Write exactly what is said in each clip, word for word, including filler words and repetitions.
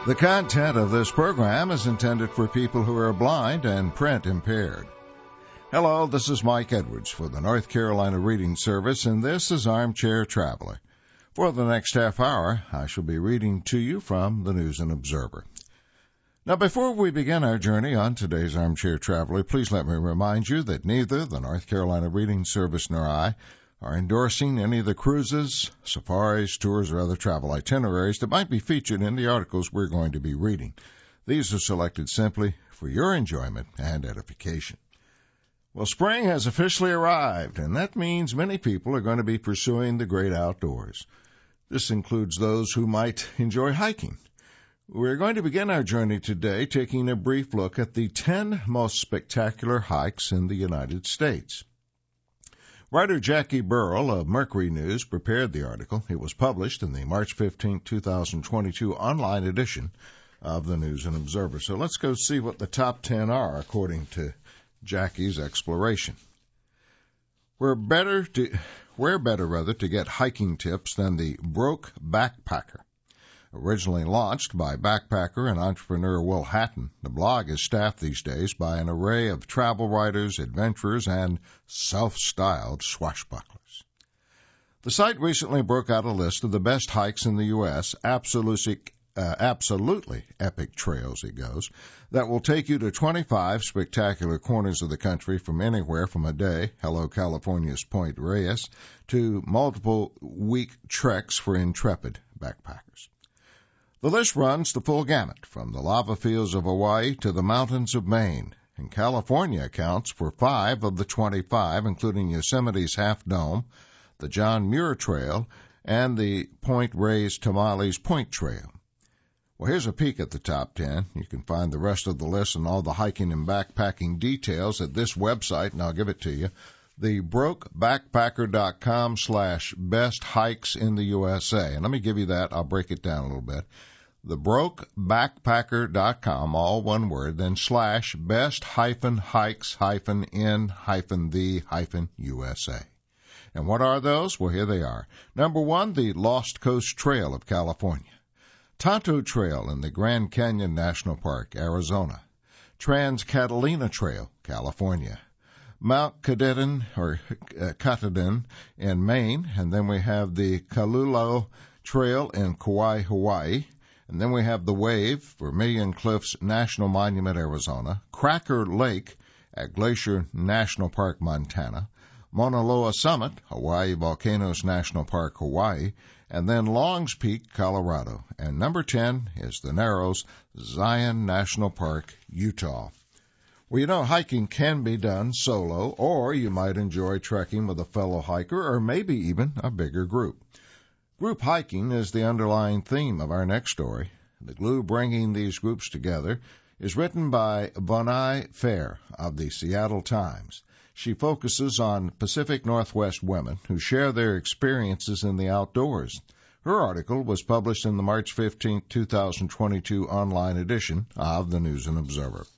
The content of this program is intended for people who are blind and print impaired. Hello, this is Mike Edwards for the North Carolina Reading Service, and this is Armchair Traveler. For the next half hour, I shall be reading to you from the News and Observer. Now, before we begin our journey on today's Armchair Traveler, please let me remind you that neither the North Carolina Reading Service nor I are endorsing any of the cruises, safaris, tours, or other travel itineraries that might be featured in the articles we're going to be reading. These are selected simply for your enjoyment and edification. Well, spring has officially arrived, and that means many people are going to be pursuing the great outdoors. This includes those who might enjoy hiking. We're going to begin our journey today taking a brief look at the ten most spectacular hikes in the United States. Writer Jackie Burrell of Mercury News prepared the article. It was published in the March fifteenth, twenty twenty-two online edition of the News and Observer. So let's go see what the top ten are according to Jackie's exploration. We're better to, where better rather to get hiking tips than the Broke Backpacker. Originally launched by backpacker and entrepreneur Will Hatton, the blog is staffed these days by an array of travel writers, adventurers, and self-styled swashbucklers. The site recently broke out a list of the best hikes in the U S, absolutely, uh, absolutely epic trails, it goes, that will take you to twenty-five spectacular corners of the country from anywhere from a day, hello California's Point Reyes, to multiple week treks for intrepid backpackers. The list runs the full gamut, from the lava fields of Hawaii to the mountains of Maine, and California accounts for five of the twenty-five, including Yosemite's Half Dome, the John Muir Trail, and the Point Reyes Tamales Point Trail. Well, here's a peek at the top ten. You can find the rest of the list and all the hiking and backpacking details at this website, and I'll give it to you, the brokebackpacker.com slash best hikes in the U S A. And let me give you that. I'll break it down a little bit. The brokebackpacker.com, all one word, then slash best hyphen hikes hyphen in hyphen the hyphen U S A. And what are those? Well, here they are. Number one, the Lost Coast Trail of California. Tonto Trail in the Grand Canyon National Park, Arizona. Trans-Catalina Trail, California. Mount Katahdin, or uh, Katahdin in Maine, and then we have the Kalulu Trail in Kauai, Hawaii, and then we have the Wave, Vermilion Cliffs National Monument, Arizona, Cracker Lake at Glacier National Park, Montana, Mauna Loa Summit, Hawaii Volcanoes National Park, Hawaii, and then Longs Peak, Colorado. And number ten is the Narrows, Zion National Park, Utah. Well, you know, hiking can be done solo, or you might enjoy trekking with a fellow hiker, or maybe even a bigger group. Group hiking is the underlying theme of our next story. The glue bringing these groups together is written by Vonai Fair of the Seattle Times. She focuses on Pacific Northwest women who share their experiences in the outdoors. Her article was published in the March fifteenth, twenty twenty-two online edition of the News and Observer.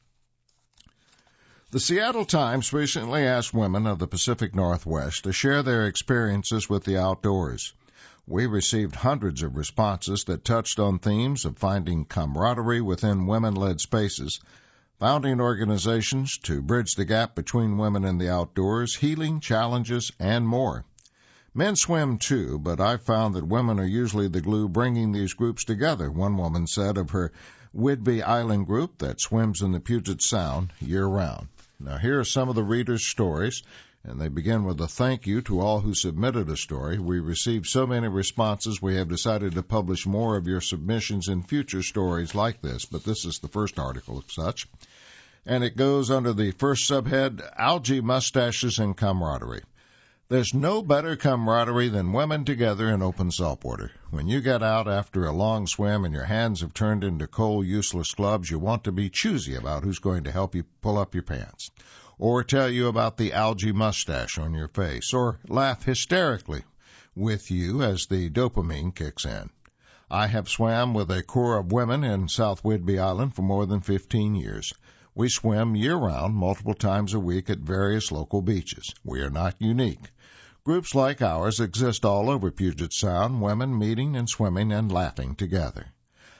The Seattle Times recently asked women of the Pacific Northwest to share their experiences with the outdoors. We received hundreds of responses that touched on themes of finding camaraderie within women-led spaces, founding organizations to bridge the gap between women and the outdoors, healing challenges, and more. Men swim too, but I've found that women are usually the glue bringing these groups together, one woman said of her Whidbey Island group that swims in the Puget Sound year-round. Now, here are some of the readers' stories, and they begin with a thank you to all who submitted a story. We received so many responses, we have decided to publish more of your submissions in future stories like this, but this is the first article of such. And it goes under the first subhead, Algae Mustaches and Camaraderie. There's no better camaraderie than women together in open saltwater. When you get out after a long swim and your hands have turned into cold, useless gloves, you want to be choosy about who's going to help you pull up your pants, or tell you about the algae mustache on your face, or laugh hysterically with you as the dopamine kicks in. I have swam with a corps of women in South Whidbey Island for more than fifteen years. We swim year-round, multiple times a week at various local beaches. We are not unique. Groups like ours exist all over Puget Sound, women meeting and swimming and laughing together.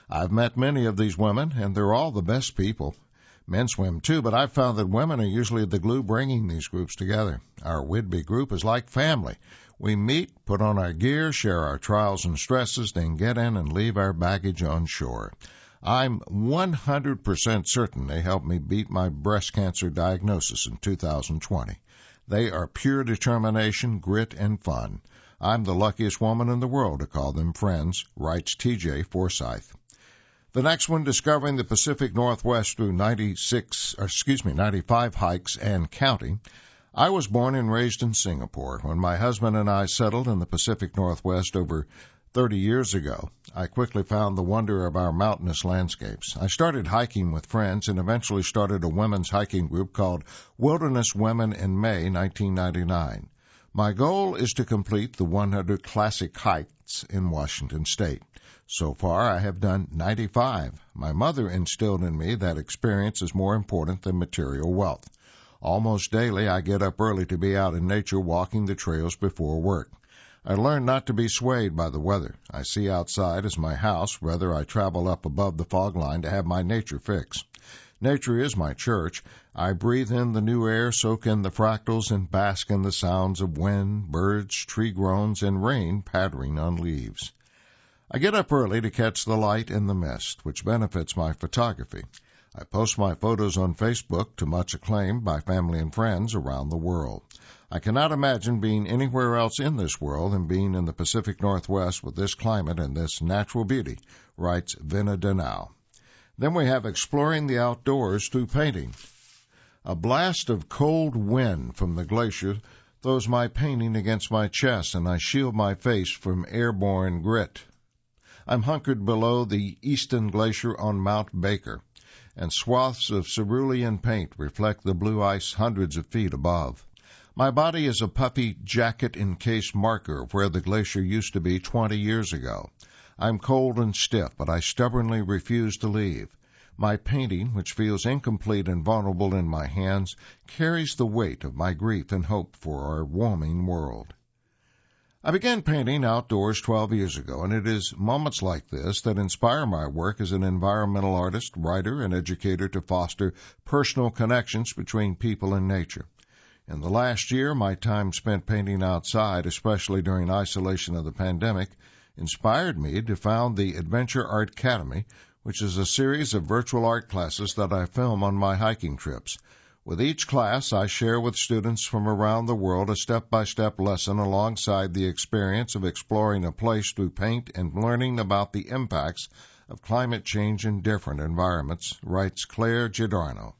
I've met many of these women, and they're all the best people. Men swim too, but I've found that women are usually the glue bringing these groups together. Our Whidbey group is like family. We meet, put on our gear, share our trials and stresses, then get in and leave our baggage on shore. I'm one hundred percent certain they helped me beat my breast cancer diagnosis in two thousand twenty. They are pure determination, grit, and fun. I'm the luckiest woman in the world to call them friends, writes T J Forsyth. The next one, discovering the Pacific Northwest through ninety-six, or excuse me, ninety-five hikes and counting. I was born and raised in Singapore. When my husband and I settled in the Pacific Northwest over thirty years ago, I quickly found the wonder of our mountainous landscapes. I started hiking with friends and eventually started a women's hiking group called Wilderness Women in May nineteen ninety-nine. My goal is to complete the one hundred classic hikes in Washington State. So far, I have done ninety-five. My mother instilled in me that experience is more important than material wealth. Almost daily, I get up early to be out in nature walking the trails before work. I learned not to be swayed by the weather. I see outside as my house, whether I travel up above the fog line to have my nature fix. Nature is my church. I breathe in the new air, soak in the fractals, and bask in the sounds of wind, birds, tree groans, and rain pattering on leaves. I get up early to catch the light in the mist, which benefits my photography. I post my photos on Facebook to much acclaim by family and friends around the world. I cannot imagine being anywhere else in this world than being in the Pacific Northwest with this climate and this natural beauty, writes Vina Denau. Then we have exploring the outdoors through painting. A blast of cold wind from the glacier throws my painting against my chest, and I shield my face from airborne grit. I'm hunkered below the Easton Glacier on Mount Baker, and swaths of cerulean paint reflect the blue ice hundreds of feet above. My body is a puffy jacket-encased marker of where the glacier used to be twenty years ago. I'm cold and stiff, but I stubbornly refuse to leave. My painting, which feels incomplete and vulnerable in my hands, carries the weight of my grief and hope for our warming world. I began painting outdoors twelve years ago, and it is moments like this that inspire my work as an environmental artist, writer, and educator to foster personal connections between people and nature. In the last year, my time spent painting outside, especially during isolation of the pandemic, inspired me to found the Adventure Art Academy, which is a series of virtual art classes that I film on my hiking trips. With each class, I share with students from around the world a step-by-step lesson alongside the experience of exploring a place through paint and learning about the impacts of climate change in different environments, writes Claire Giordano.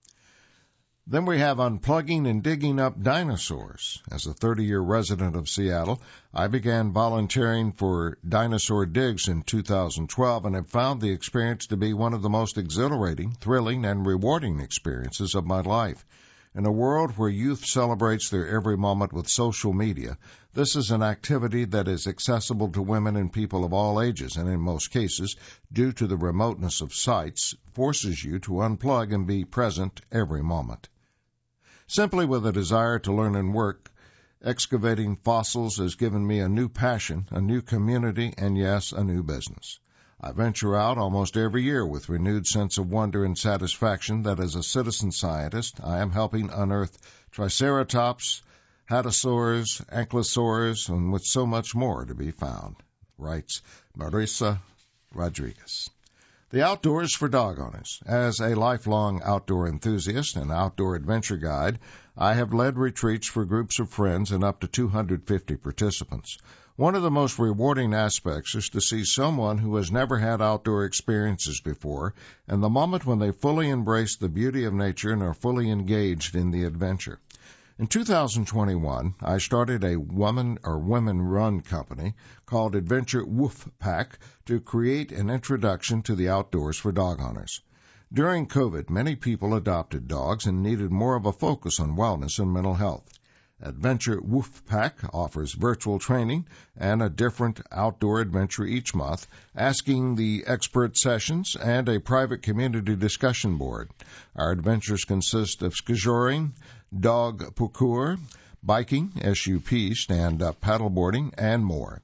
Then we have unplugging and digging up dinosaurs. As a thirty-year resident of Seattle, I began volunteering for Dinosaur Digs in two thousand twelve and have found the experience to be one of the most exhilarating, thrilling, and rewarding experiences of my life. In a world where youth celebrates their every moment with social media, this is an activity that is accessible to women and people of all ages, and in most cases, due to the remoteness of sites, forces you to unplug and be present every moment. Simply with a desire to learn and work, excavating fossils has given me a new passion, a new community, and yes, a new business. I venture out almost every year with renewed sense of wonder and satisfaction that as a citizen scientist, I am helping unearth Triceratops, Hadrosaurs, Ankylosaurs, and with so much more to be found, writes Marisa Rodriguez. The outdoors for dog owners. As a lifelong outdoor enthusiast and outdoor adventure guide, I have led retreats for groups of friends and up to two hundred fifty participants. One of the most rewarding aspects is to see someone who has never had outdoor experiences before, and the moment when they fully embrace the beauty of nature and are fully engaged in the adventure. In two thousand twenty-one, I started a woman or women-run company called Adventure Woof Pack to create an introduction to the outdoors for dog owners. During COVID, many people adopted dogs and needed more of a focus on wellness and mental health. Adventure Woof Pack offers virtual training and a different outdoor adventure each month, asking the expert sessions and a private community discussion board. Our adventures consist of skijoring, dog parkour, biking, S U P, stand-up paddleboarding, and more.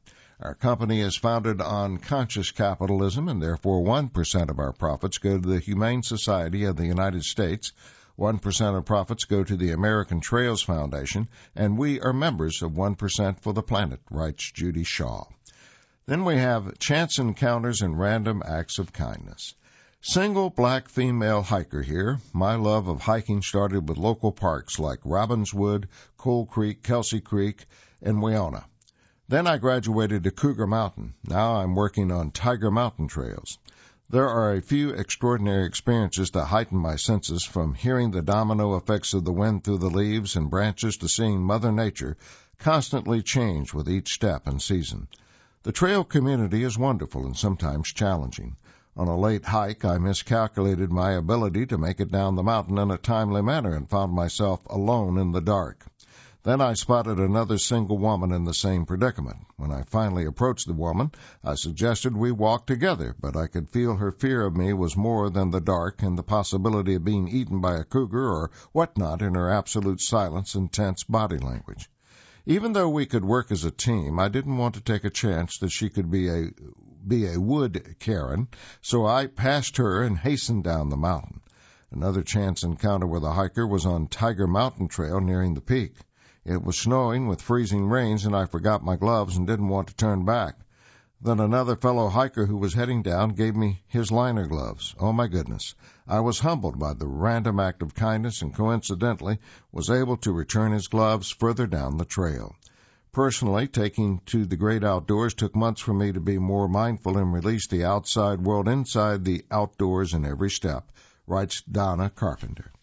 Our company is founded on conscious capitalism, and therefore one percent of our profits go to the Humane Society of the United States, one percent of profits go to the American Trails Foundation, and we are members of one percent for the Planet, writes Judy Shaw. Then we have chance encounters and random acts of kindness. Single black female hiker here. My love of hiking started with local parks like Robbinswood, Coal Creek, Kelsey Creek, and Wayona. Then I graduated to Cougar Mountain. Now I'm working on Tiger Mountain trails. There are a few extraordinary experiences that heighten my senses, from hearing the domino effects of the wind through the leaves and branches to seeing Mother Nature constantly change with each step and season. The trail community is wonderful and sometimes challenging. On a late hike, I miscalculated my ability to make it down the mountain in a timely manner and found myself alone in the dark. Then I spotted another single woman in the same predicament. When I finally approached the woman, I suggested we walk together, but I could feel her fear of me was more than the dark and the possibility of being eaten by a cougar or whatnot in her absolute silence and tense body language. Even though we could work as a team, I didn't want to take a chance that she could be a be a wood Karen, so I passed her and hastened down the mountain. Another chance encounter with a hiker was on Tiger Mountain Trail nearing the peak. It was snowing with freezing rains, and I forgot my gloves and didn't want to turn back. Then another fellow hiker who was heading down gave me his liner gloves. Oh, my goodness. I was humbled by the random act of kindness and coincidentally was able to return his gloves further down the trail. Personally, taking to the great outdoors took months for me to be more mindful and release the outside world inside the outdoors in every step, writes Donna Carpenter.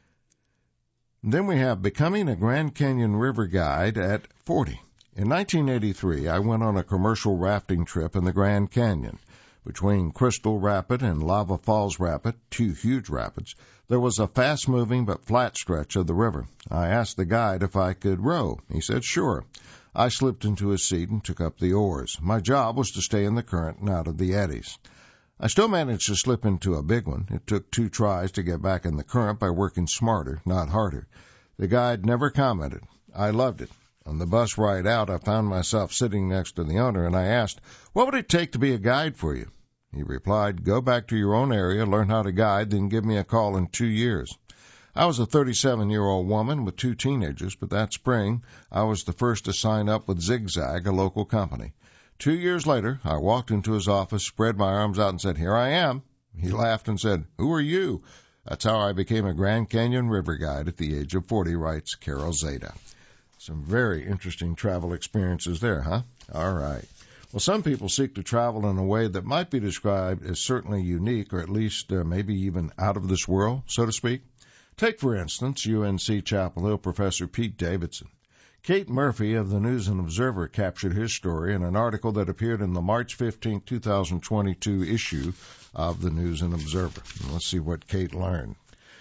Then we have becoming a Grand Canyon River guide at forty. In nineteen eighty-three, I went on a commercial rafting trip in the Grand Canyon. Between Crystal Rapid and Lava Falls Rapid, two huge rapids, there was a fast-moving but flat stretch of the river. I asked the guide if I could row. He said, sure. I slipped into his seat and took up the oars. My job was to stay in the current and out of the eddies. I still managed to slip into a big one. It took two tries to get back in the current by working smarter, not harder. The guide never commented. I loved it. On the bus ride out, I found myself sitting next to the owner, and I asked, what would it take to be a guide for you? He replied, go back to your own area, learn how to guide, then give me a call in two years. I was a thirty-seven-year-old woman with two teenagers, but that spring, I was the first to sign up with Zigzag, a local company. Two years later, I walked into his office, spread my arms out, and said, here I am. He laughed and said, who are you? That's how I became a Grand Canyon River guide at the age of forty, writes Carol Zeta. Some very interesting travel experiences there, huh? All right. Well, some people seek to travel in a way that might be described as certainly unique, or at least uh, maybe even out of this world, so to speak. Take, for instance, U N C Chapel Hill professor Pete Davidson. Kate Murphy of the News and Observer captured his story in an article that appeared in the March fifteenth, twenty twenty-two issue of the News and Observer. Let's see what Kate learned.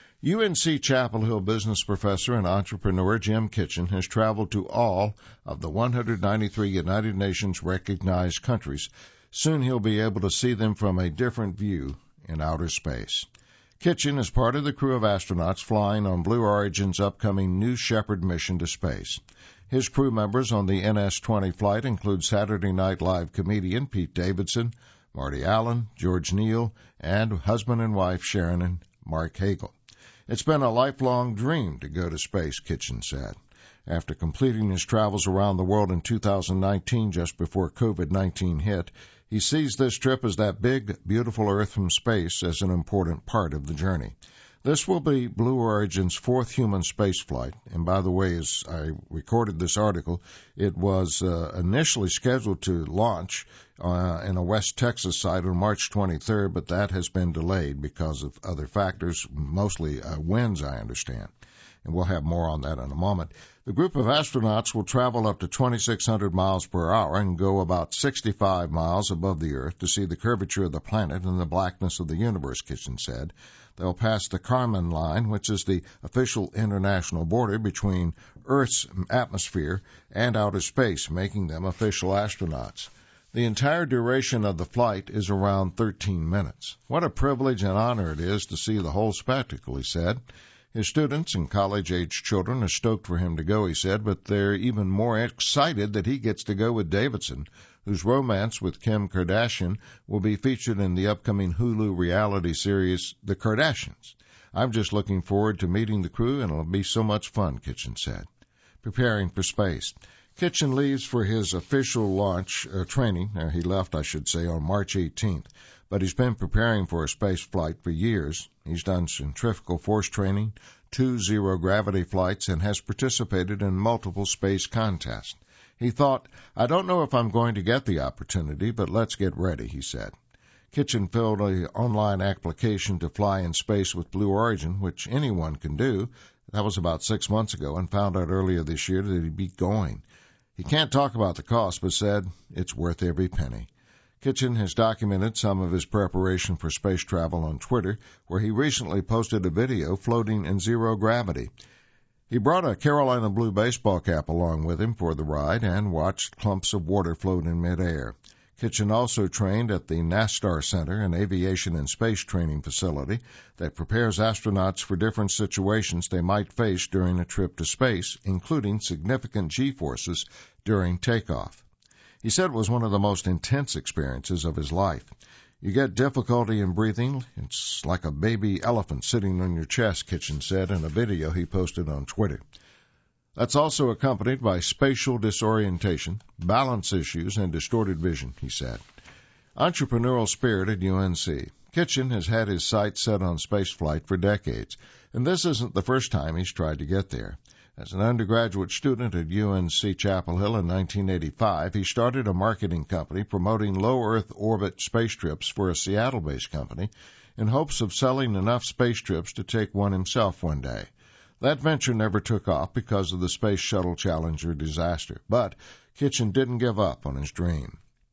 U N C Chapel Hill business professor and entrepreneur Jim Kitchen has traveled to all of the one hundred ninety-three United Nations recognized countries. Soon he'll be able to see them from a different view in outer space. Kitchen is part of the crew of astronauts flying on Blue Origin's upcoming New Shepard mission to space. His crew members on the N S twenty flight include Saturday Night Live comedian Pete Davidson, Marty Allen, George Neal, and husband and wife Sharon and Mark Hagel. It's been a lifelong dream to go to space, Kitchen said. After completing his travels around the world in two thousand nineteen, just before COVID nineteen hit, he sees this trip as that big, beautiful Earth from space as an important part of the journey. This will be Blue Origin's fourth human space flight. And by the way, as I recorded this article, it was uh, initially scheduled to launch uh, in a West Texas site on March twenty-third, but that has been delayed because of other factors, mostly uh, winds, I understand. And we'll have more on that in a moment. The group of astronauts will travel up to twenty-six hundred miles per hour and go about sixty-five miles above the Earth to see the curvature of the planet and the blackness of the universe, Kitchen said. They'll pass the Kármán line, which is the official international border between Earth's atmosphere and outer space, making them official astronauts. The entire duration of the flight is around thirteen minutes. What a privilege and honor it is to see the whole spectacle, he said. His students and college-age children are stoked for him to go, he said, but they're even more excited that he gets to go with Davidson, whose romance with Kim Kardashian will be featured in the upcoming Hulu reality series, The Kardashians. I'm just looking forward to meeting the crew, and it'll be so much fun, Kitchen said. Preparing for space. Kitchen leaves for his official launch uh, training, or he left, I should say, on March eighteenth, but he's been preparing for a space flight for years. He's done centrifugal force training, two zero-gravity flights, and has participated in multiple space contests. He thought, I don't know if I'm going to get the opportunity, but let's get ready, he said. Kitchen filled an online application to fly in space with Blue Origin, which anyone can do. That was about six months ago, and found out earlier this year that he'd be going. He can't talk about the cost, but said it's worth every penny. Kitchen has documented some of his preparation for space travel on Twitter, where he recently posted a video floating in zero gravity. He brought a Carolina blue baseball cap along with him for the ride and watched clumps of water float in midair. Kitchen also trained at the NASTAR Center, an aviation and space training facility that prepares astronauts for different situations they might face during a trip to space, including significant G-forces during takeoff. He said it was one of the most intense experiences of his life. You get difficulty in breathing. It's like a baby elephant sitting on your chest, Kitchen said in a video he posted on Twitter. That's also accompanied by spatial disorientation, balance issues, and distorted vision, he said. Entrepreneurial spirit at U N C. Kitchen has had his sights set on spaceflight for decades, and this isn't the first time he's tried to get there. As an undergraduate student at U N C Chapel Hill in nineteen eighty-five, he started a marketing company promoting low-Earth orbit space trips for a Seattle-based company in hopes of selling enough space trips to take one himself one day. That venture never took off because of the Space Shuttle Challenger disaster, but Kitchen didn't give up on his dream.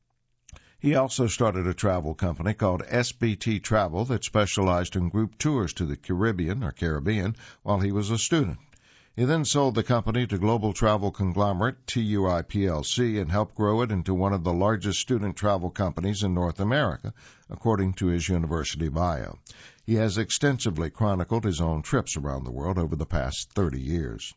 He also started a travel company called S B T Travel that specialized in group tours to the Caribbean or Caribbean while he was a student. He then sold the company to global travel conglomerate T U I P L C and helped grow it into one of the largest student travel companies in North America, according to his university bio. He has extensively chronicled his own trips around the world over the past thirty years.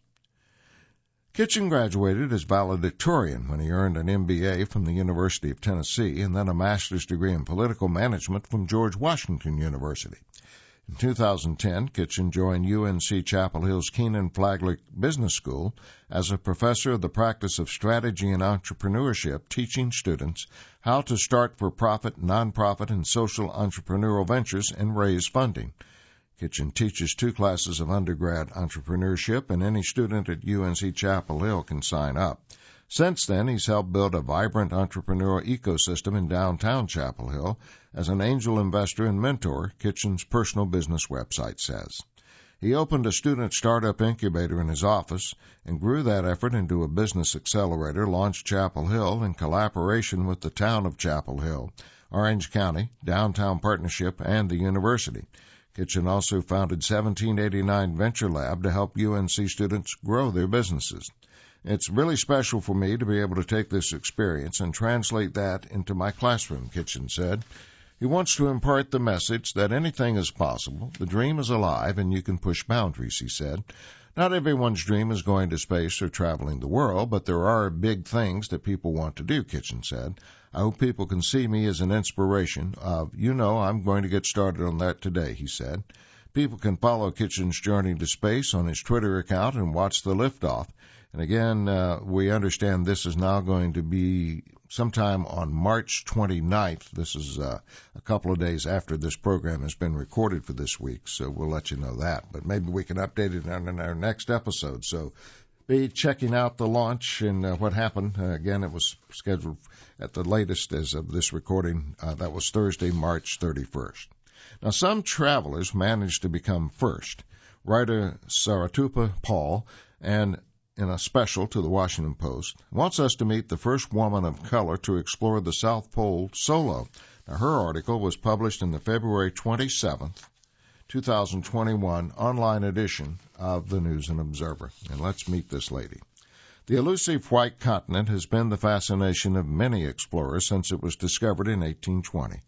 Kitchen graduated as valedictorian when he earned an M B A from the University of Tennessee and then a master's degree in political management from George Washington University. In two thousand ten, Kitchen joined U N C Chapel Hill's Keenan Flagler Business School as a professor of the practice of strategy and entrepreneurship, teaching students how to start for-profit, nonprofit, and social entrepreneurial ventures and raise funding. Kitchen teaches two classes of undergrad entrepreneurship, and any student at U N C Chapel Hill can sign up. Since then, he's helped build a vibrant entrepreneurial ecosystem in downtown Chapel Hill as an angel investor and mentor, Kitchen's personal business website says. He opened a student startup incubator in his office and grew that effort into a business accelerator launched Chapel Hill in collaboration with the town of Chapel Hill, Orange County, Downtown Partnership, and the university. Kitchen also founded seventeen eighty-nine Venture Lab to help U N C students grow their businesses. It's really special for me to be able to take this experience and translate that into my classroom, Kitchen said. He wants to impart the message that anything is possible, the dream is alive, and you can push boundaries, he said. Not everyone's dream is going to space or traveling the world, but there are big things that people want to do, Kitchen said. I hope people can see me as an inspiration of, you know, I'm going to get started on that today, he said. People can follow Kitchen's journey to space on his Twitter account and watch the liftoff. And again, uh, we understand this is now going to be sometime on March twenty-ninth. This is uh, a couple of days after this program has been recorded for this week, so we'll let you know that. But maybe we can update it in our next episode. So be checking out the launch and uh, what happened. Uh, again, it was scheduled at the latest as of this recording. Uh, that was Thursday, March thirty-first. Now, some travelers managed to become first. Writer Saratupa Paul, and in a special to the Washington Post, wants us to meet the first woman of color to explore the South Pole solo. Now, her article was published in the February twenty-seventh, twenty twenty-one online edition of the News and Observer. And let's meet this lady. The elusive white continent has been the fascination of many explorers since it was discovered in eighteen twenty.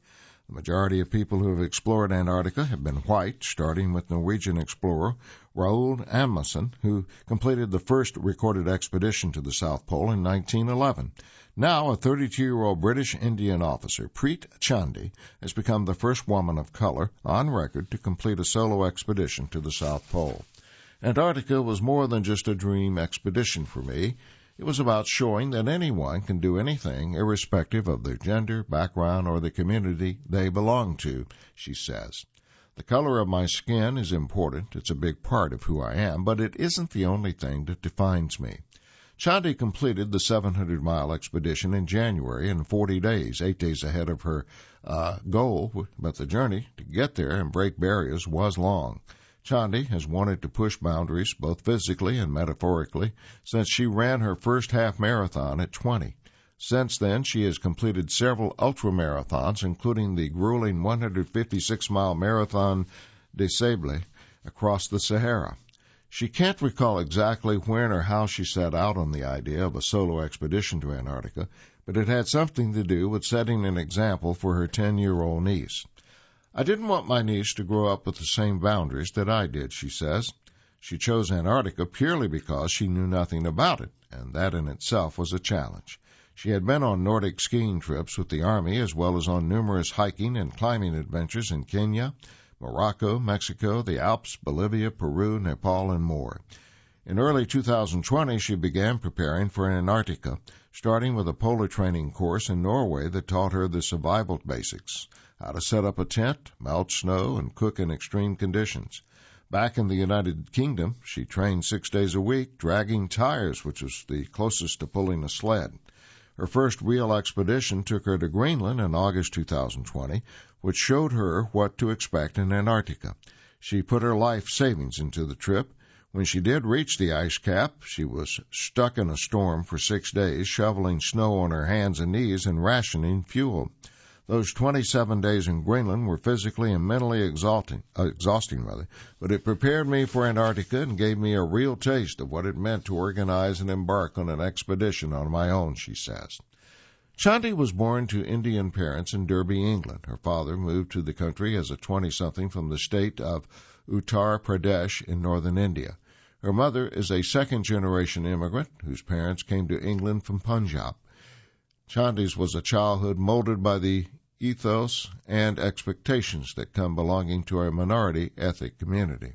The majority of people who have explored Antarctica have been white, starting with Norwegian explorer Roald Amundsen, who completed the first recorded expedition to the South Pole in nineteen eleven. Now, a thirty-two-year-old British Indian officer, Preet Chandi, has become the first woman of color on record to complete a solo expedition to the South Pole. Antarctica was more than just a dream expedition for me. It was about showing that anyone can do anything, irrespective of their gender, background, or the community they belong to, she says. The color of my skin is important. It's a big part of who I am, but it isn't the only thing that defines me. Chandi completed the seven hundred mile expedition in January in forty days, eight days ahead of her uh, goal, but the journey to get there and break barriers was long. Chandi has wanted to push boundaries, both physically and metaphorically, since she ran her first half marathon at twenty. Since then, she has completed several ultramarathons, including the grueling one hundred fifty-six mile Marathon des Sables across the Sahara. She can't recall exactly when or how she set out on the idea of a solo expedition to Antarctica, but it had something to do with setting an example for her ten-year-old niece. I didn't want my niece to grow up with the same boundaries that I did, she says. She chose Antarctica purely because she knew nothing about it, and that in itself was a challenge. She had been on Nordic skiing trips with the Army, as well as on numerous hiking and climbing adventures in Kenya, Morocco, Mexico, the Alps, Bolivia, Peru, Nepal, and more. In early two thousand twenty, she began preparing for Antarctica, starting with a polar training course in Norway that taught her the survival basics, how to set up a tent, melt snow, and cook in extreme conditions. Back in the United Kingdom, she trained six days a week, dragging tires, which was the closest to pulling a sled. Her first real expedition took her to Greenland in August two thousand twenty, which showed her what to expect in Antarctica. She put her life savings into the trip. When she did reach the ice cap, she was stuck in a storm for six days, shoveling snow on her hands and knees and rationing fuel. Those twenty-seven days in Greenland were physically and mentally exhausting, uh, exhausting rather, but it prepared me for Antarctica and gave me a real taste of what it meant to organize and embark on an expedition on my own, she says. Chandi was born to Indian parents in Derby, England. Her father moved to the country as a twenty-something from the state of Uttar Pradesh in northern India. Her mother is a second-generation immigrant whose parents came to England from Punjab. Chandi's was a childhood molded by the ethos and expectations that come belonging to a minority ethnic community.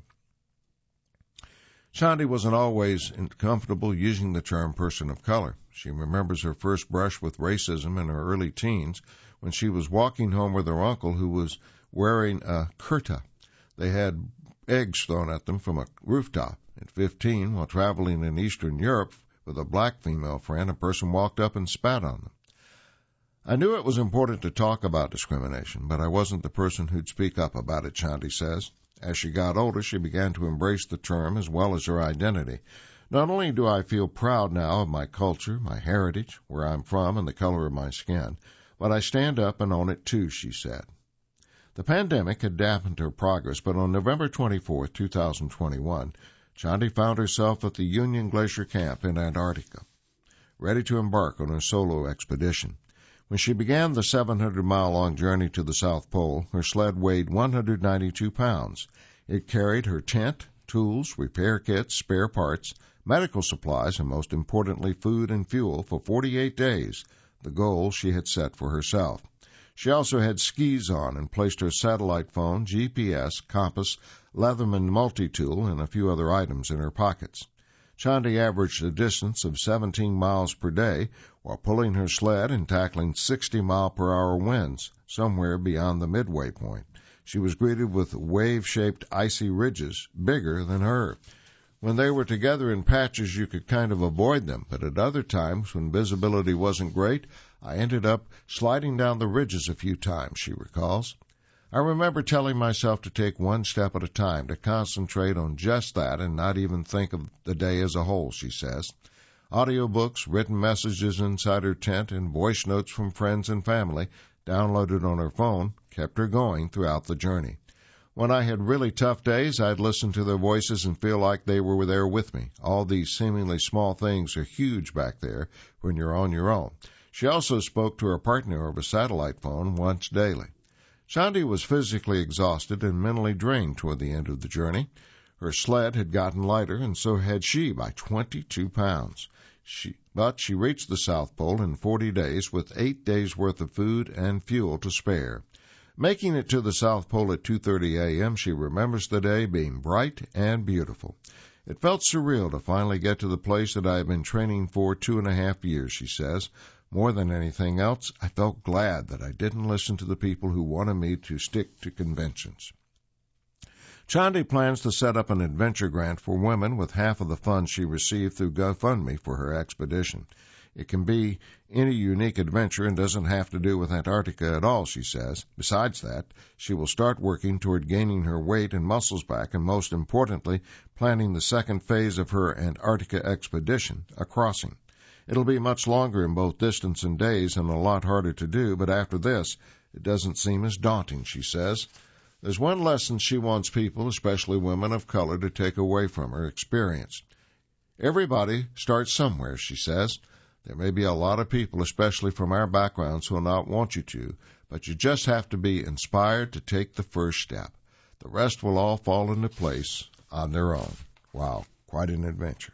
Chandi wasn't always comfortable using the term person of color. She remembers her first brush with racism in her early teens when she was walking home with her uncle who was wearing a kurta. They had eggs thrown at them from a rooftop. At fifteen, while traveling in Eastern Europe with a black female friend, a person walked up and spat on them. I knew it was important to talk about discrimination, but I wasn't the person who'd speak up about it, Chandi says. As she got older, she began to embrace the term as well as her identity. Not only do I feel proud now of my culture, my heritage, where I'm from, and the color of my skin, but I stand up and own it too, she said. The pandemic had dampened her progress, but on November twenty-fourth, two thousand twenty-one, Chandi found herself at the Union Glacier Camp in Antarctica, ready to embark on her solo expedition. When she began the seven hundred mile long journey to the South Pole, her sled weighed one hundred ninety-two pounds. It carried her tent, tools, repair kits, spare parts, medical supplies, and most importantly, food and fuel for forty-eight days, the goal she had set for herself. She also had skis on and placed her satellite phone, G P S, compass, Leatherman multi-tool, and a few other items in her pockets. Chandi averaged a distance of seventeen miles per day while pulling her sled and tackling sixty mile per hour winds, somewhere beyond the midway point. She was greeted with wave-shaped icy ridges, bigger than her. When they were together in patches, you could kind of avoid them, but at other times, when visibility wasn't great, I ended up sliding down the ridges a few times, she recalls. I remember telling myself to take one step at a time, to concentrate on just that and not even think of the day as a whole, she says. Audiobooks, written messages inside her tent, and voice notes from friends and family, downloaded on her phone, kept her going throughout the journey. When I had really tough days, I'd listen to their voices and feel like they were there with me. All these seemingly small things are huge back there when you're on your own. She also spoke to her partner over satellite phone once daily. Chandi was physically exhausted and mentally drained toward the end of the journey. Her sled had gotten lighter, and so had she by twenty-two pounds. She, but she reached the South Pole in forty days with eight days' worth of food and fuel to spare. Making it to the South Pole at two thirty a.m., she remembers the day being bright and beautiful. It felt surreal to finally get to the place that I have been training for two and a half years, she says. More than anything else, I felt glad that I didn't listen to the people who wanted me to stick to conventions. Chandi plans to set up an adventure grant for women with half of the funds she received through GoFundMe for her expedition. It can be any unique adventure and doesn't have to do with Antarctica at all, she says. Besides that, she will start working toward gaining her weight and muscles back and, most importantly, planning the second phase of her Antarctica expedition, a crossing. It'll be much longer in both distance and days and a lot harder to do, but after this, it doesn't seem as daunting, she says. There's one lesson she wants people, especially women of color, to take away from her experience. Everybody starts somewhere, she says. There may be a lot of people, especially from our backgrounds, who will not want you to, but you just have to be inspired to take the first step. The rest will all fall into place on their own. Wow, quite an adventure.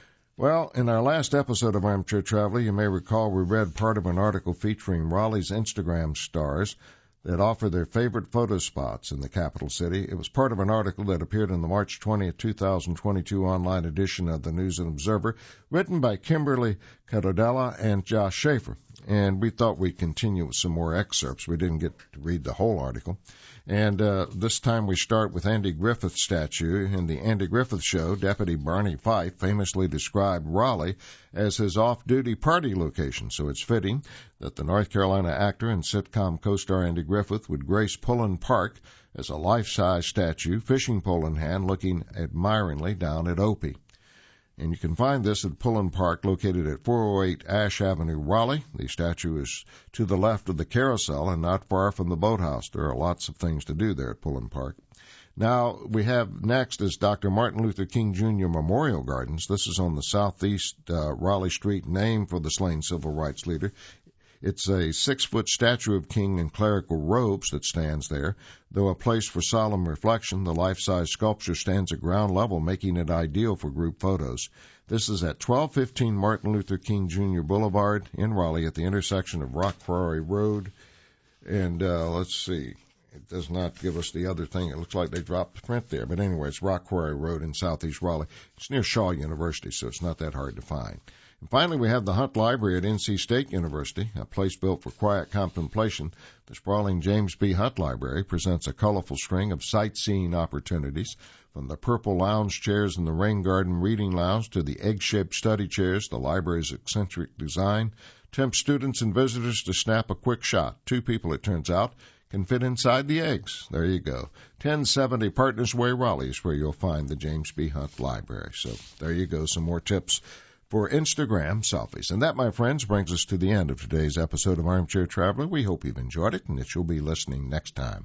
Well, in our last episode of Armchair Traveler, you may recall we read part of an article featuring Raleigh's Instagram stars that offer their favorite photo spots in the capital city. It was part of an article that appeared in the March twentieth, twenty twenty-two online edition of the News and Observer, written by Kimberly Cadodella and Josh Schaefer. And we thought we'd continue with some more excerpts. We didn't get to read the whole article. And uh, this time we start with Andy Griffith's statue. In the Andy Griffith Show, Deputy Barney Fife famously described Raleigh as his off-duty party location, so it's fitting that the North Carolina actor and sitcom co-star Andy Griffith would grace Pullen Park as a life-size statue, fishing pole in hand, looking admiringly down at Opie. And you can find this at Pullen Park, located at four oh eight Ash Avenue, Raleigh. The statue is to the left of the carousel and not far from the boathouse. There are lots of things to do there at Pullen Park. Now, we have next is Doctor Martin Luther King Junior Memorial Gardens. This is on the southeast uh, Raleigh Street, named for the slain civil rights leader. It's a six-foot statue of King in clerical robes that stands there. Though a place for solemn reflection, the life-size sculpture stands at ground level, making it ideal for group photos. This is at twelve fifteen Martin Luther King Junior Boulevard in Raleigh at the intersection of Rock Quarry Road. And uh, let's see. It does not give us the other thing. It looks like they dropped the print there. But anyway, it's Rock Quarry Road in southeast Raleigh. It's near Shaw University, so it's not that hard to find. And finally, we have the Hunt Library at N C State University, a place built for quiet contemplation. The sprawling James B. Hunt Library presents a colorful string of sightseeing opportunities, from the purple lounge chairs in the Rain Garden Reading Lounge to the egg-shaped study chairs. The library's eccentric design tempts students and visitors to snap a quick shot. Two people, it turns out, can fit inside the eggs. There you go. ten seventy Partners Way, Raleigh is where you'll find the James B. Hunt Library. So there you go, some more tips for Instagram selfies. And that, my friends, brings us to the end of today's episode of Armchair Traveler. We hope you've enjoyed it and that you'll be listening next time.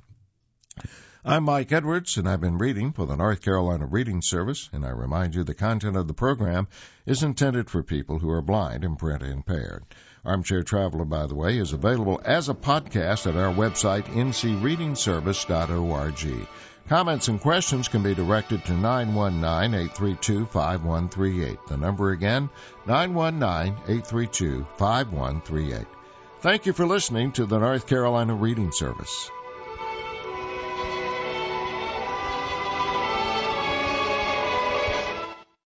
I'm Mike Edwards, and I've been reading for the North Carolina Reading Service, and I remind you the content of the program is intended for people who are blind and print impaired. Armchair Traveler, by the way, is available as a podcast at our website, n c reading service dot org. Comments and questions can be directed to nine one nine, eight three two, five one three eight. The number again, nine one nine, eight three two, five one three eight. Thank you for listening to the North Carolina Reading Service.